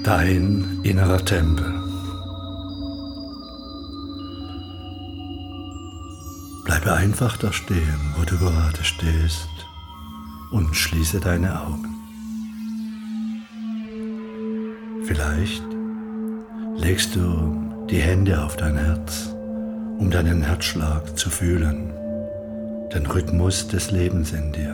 Dein innerer Tempel. Bleibe einfach da stehen, wo du gerade stehst, und schließe deine Augen. Vielleicht legst du die Hände auf dein Herz, um deinen Herzschlag zu fühlen, den Rhythmus des Lebens in dir.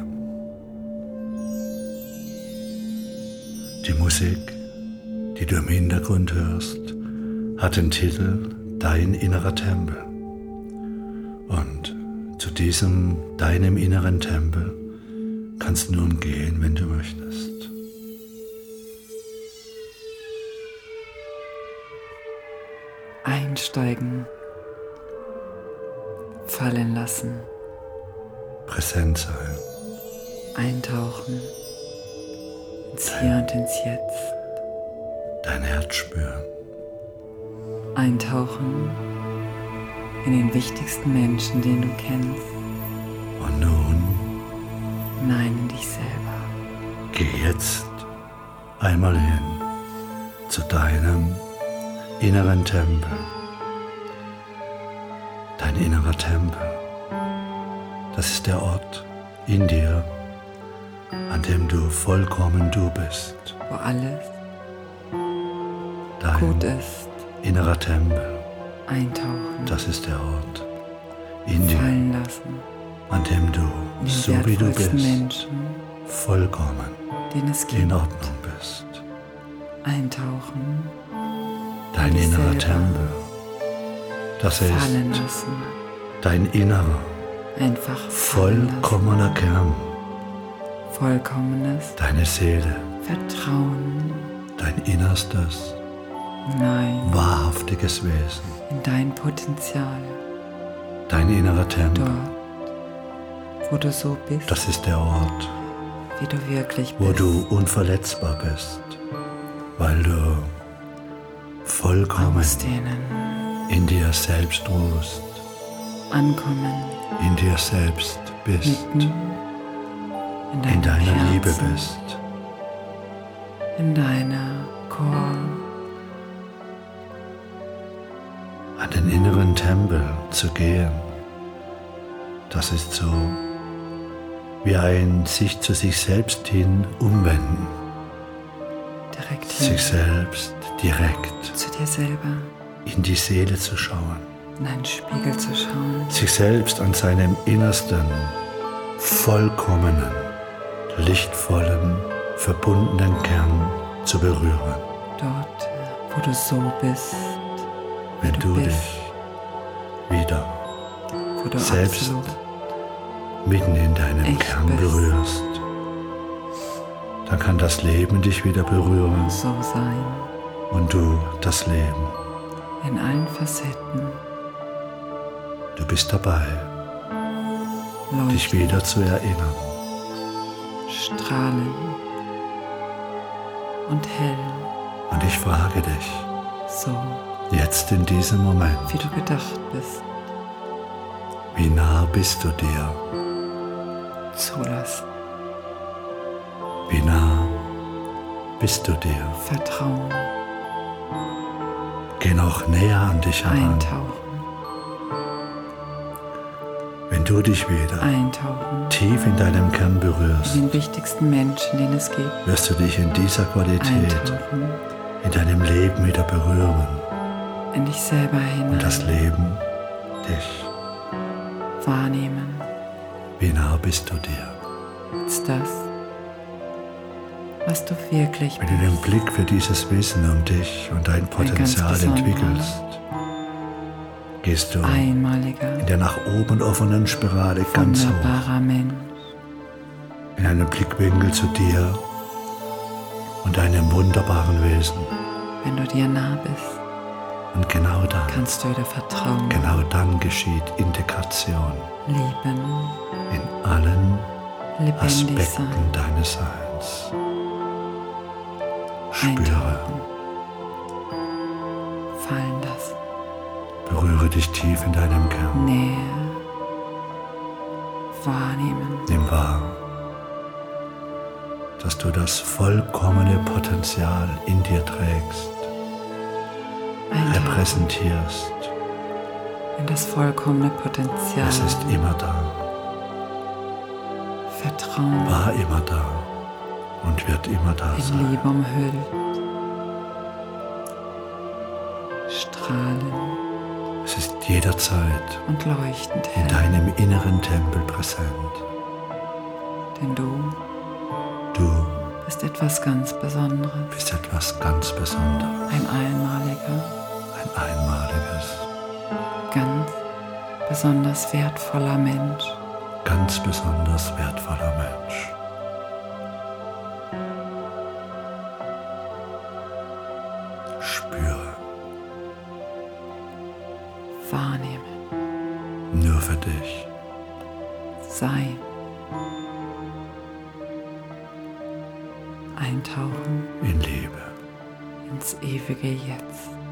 Die Musik, die du im Hintergrund hörst, hat den Titel Dein innerer Tempel. Und zu diesem deinem inneren Tempel kannst du nun gehen, wenn du möchtest. Einsteigen, fallen lassen, Präsent sein, eintauchen ins Hier und ins Jetzt, dein Herz spüren, eintauchen in den wichtigsten Menschen, den du kennst, und nun hinein in dich selber. geh jetzt einmal hin zu deinem inneren Tempel. Dein innerer Tempel, das ist der Ort in dir, an dem du vollkommen du bist. Wo alles Dein gut ist, innerer Tempel, eintauchen, das ist der Ort in dir, fallen lassen, an dem du, in den so wie du wertvollsten bist, Menschen, vollkommen den es gibt, in Ordnung bist. eintauchen, Dein dich innerer selber Tempel, das fallen ist lassen, dein innerer, einfach fallen lassen. vollkommener Kern, Vollkommenes deine Seele, Vertrauen, dein innerstes, nein, wahrhaftiges Wesen, in dein Potenzial, dein innerer Tempel, dort, wo du so bist, das ist der Ort, wie du wirklich wo bist, du unverletzbar bist, weil du vollkommen ausdehnen, in dir selbst ruhst, ankommen, in dir selbst bist, mitten in deiner Herzen, Liebe bist, in deiner Core, an den inneren Tempel zu gehen. Das ist so wie ein sich zu sich selbst hin umwenden, direkt hin sich selbst direkt zu dir selber, in die Seele zu schauen, in einen Spiegel zu schauen, sich selbst an seinem innersten, vollkommenen, lichtvollen, verbundenen Kern zu berühren. dort, wo du so bist, Wenn du du bist, dich wieder wo du selbst absolut mitten in deinem echt Kern bist. berührst, dann kann das Leben dich wieder berühren so sein, und du das Leben. in allen Facetten, Du bist dabei, dich leuchten, wieder zu erinnern. strahlen und hell, Und ich frage dich, so jetzt in diesem Moment, wie du gedacht bist, wie nah bist du dir? zulassen, Wie nah bist du dir? vertrauen, Geh noch näher an dich heran. eintauchen, Wenn du dich wieder eintauchen, tief in deinem Kern berührst, in den wichtigsten Menschen, den es gibt, wirst du dich in dieser Qualität eintauchen, in deinem Leben wieder berühren in dich selber und das hinein, Leben dich. wahrnehmen, Wie nah bist du dir? als das, was du wirklich Wenn du den bist, Blick für dieses Wissen um dich und dein Potenzial besonderer, entwickelst, gehst du einmaliger, in der nach oben offenen Spirale ganz hoch, wunderbarer Mensch, in einem Blickwinkel zu dir und deinem wunderbaren Wesen. wenn du dir nah bist, Und genau dann, kannst du wieder vertrauen, genau dann geschieht Integration lieben, in allen lebendig Aspekten sein, deines Seins. Spüre, eintauchen, fallen lassen, berühre dich tief in deinem Kern. Nähe, wahrnehmen, Nimm wahr, dass du das vollkommene Potenzial in dir trägst, repräsentierst. In das vollkommene Potenzial. Es ist immer da, Vertrauen. war immer da und wird immer da In sein. Liebe umhüllt. Strahlend Es ist jederzeit und leuchtend in hell. deinem inneren Tempel präsent. Denn du Du bist etwas ganz Besonderes. bist etwas ganz Besonderes, Ein einmaliger, ein einmaliges, ganz besonders wertvoller Mensch. ganz besonders wertvoller Mensch. Spüre, Wahrnehmen. nur für dich. Sein. Eintauchen In Liebe. ins ewige Jetzt.